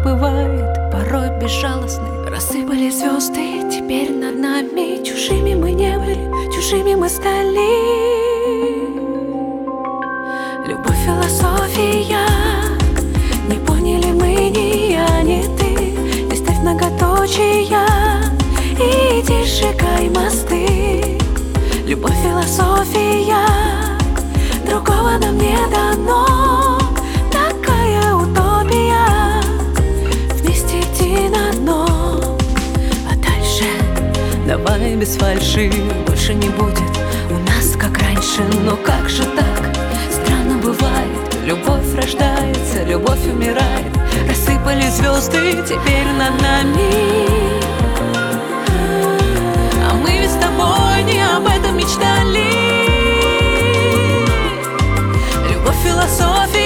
бывает порой безжалостной. Рассыпались звезды, теперь над нами. Чужими мы не были, чужими мы стали. Любовь, философия, не поняли мы ни я, ни ты. Не ставь многоточия и иди сжигай мосты. Любовь, философия, другого нам не дано. Такая утопия, вместе идти на дно. А дальше давай без фальши, больше не будет у нас как раньше. Но как же так? Странно бывает, любовь рождается, любовь умирает. Рассыпались звезды, теперь над нами. А мы ведь с тобой не об этом мечтали. Любовь, философия,